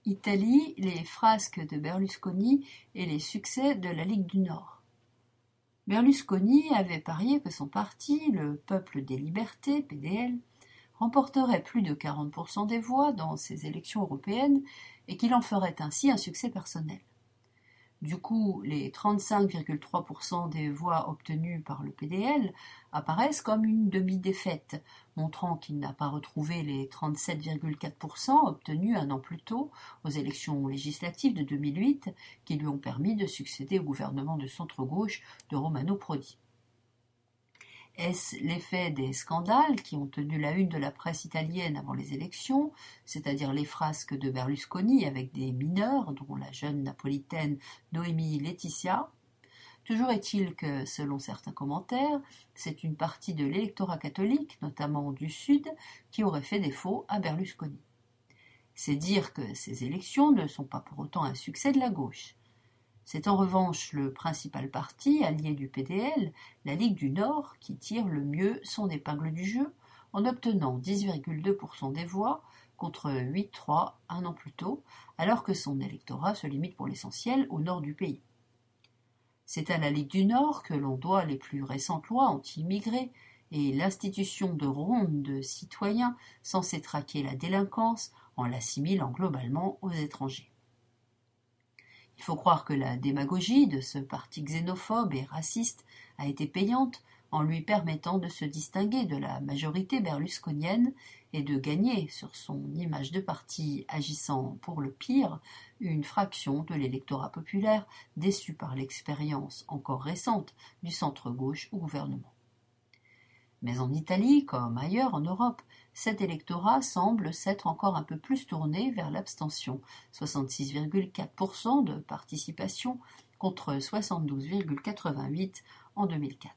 Italie, les frasques de Berlusconi et les succès de la Ligue du Nord. Berlusconi avait parié que son parti, le Peuple des Libertés, PDL, remporterait plus de 40% des voix dans ces élections européennes et qu'il en ferait ainsi un succès personnel. Du coup, les 35,3% des voix obtenues par le PDL apparaissent comme une demi-défaite, montrant qu'il n'a pas retrouvé les 37,4% obtenus un an plus tôt aux élections législatives de 2008 qui lui ont permis de succéder au gouvernement de centre-gauche de Romano Prodi. Est-ce l'effet des scandales qui ont tenu la une de la presse italienne avant les élections, c'est-à-dire les frasques de Berlusconi avec des mineurs, dont la jeune napolitaine Noémie Laetitia? Toujours est-il que, selon certains commentaires, c'est une partie de l'électorat catholique, notamment du Sud, qui aurait fait défaut à Berlusconi. C'est dire que ces élections ne sont pas pour autant un succès de la gauche. C'est en revanche le principal parti, allié du PDL, la Ligue du Nord, qui tire le mieux son épingle du jeu, en obtenant 10,2% des voix contre 8,3% un an plus tôt, alors que son électorat se limite pour l'essentiel au nord du pays. C'est à la Ligue du Nord que l'on doit les plus récentes lois anti-immigrés et l'institution de rondes de citoyens censés traquer la délinquance en l'assimilant globalement aux étrangers. Il faut croire que la démagogie de ce parti xénophobe et raciste a été payante en lui permettant de se distinguer de la majorité berlusconienne et de gagner sur son image de parti agissant pour le pire une fraction de l'électorat populaire déçu par l'expérience encore récente du centre-gauche au gouvernement. Mais en Italie, comme ailleurs en Europe, cet électorat semble s'être encore un peu plus tourné vers l'abstention, 66,4% de participation contre 72,88% en 2004.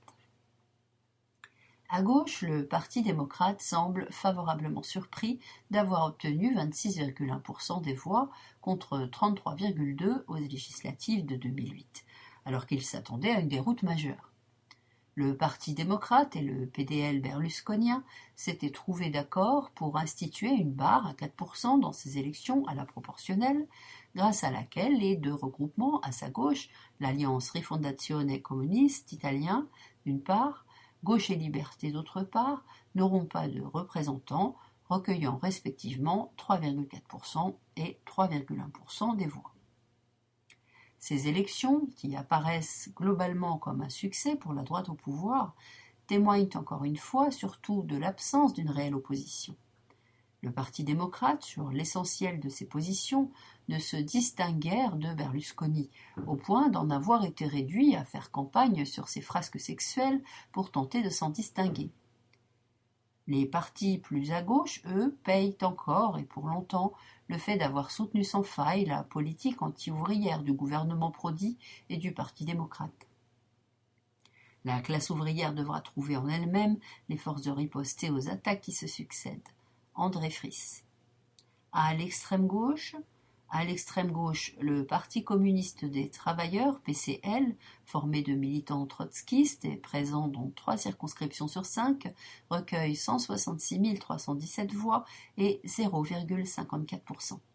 À gauche, le Parti démocrate semble favorablement surpris d'avoir obtenu 26,1% des voix contre 33,2% aux législatives de 2008, alors qu'il s'attendait à une déroute majeure. Le Parti démocrate et le PDL berlusconien s'étaient trouvés d'accord pour instituer une barre à 4% dans ces élections à la proportionnelle, grâce à laquelle les deux regroupements à sa gauche, l'Alliance Rifondazione Comuniste italien d'une part, Gauche et Liberté d'autre part, n'auront pas de représentants, recueillant respectivement 3,4% et 3,1% des voix. Ces élections, qui apparaissent globalement comme un succès pour la droite au pouvoir, témoignent encore une fois surtout de l'absence d'une réelle opposition. Le Parti démocrate, sur l'essentiel de ses positions, ne se distingue guère de Berlusconi, au point d'en avoir été réduit à faire campagne sur ses frasques sexuelles pour tenter de s'en distinguer. Les partis plus à gauche, eux, payent encore, et pour longtemps, le fait d'avoir soutenu sans faille la politique anti-ouvrière du gouvernement Prodi et du Parti démocrate. La classe ouvrière devra trouver en elle-même les forces de riposter aux attaques qui se succèdent. André Friss. À l'extrême gauche, le Parti communiste des travailleurs, PCL, formé de militants trotskistes et présent dans 3 circonscriptions sur 5, recueille 166 317 voix et 0,54%.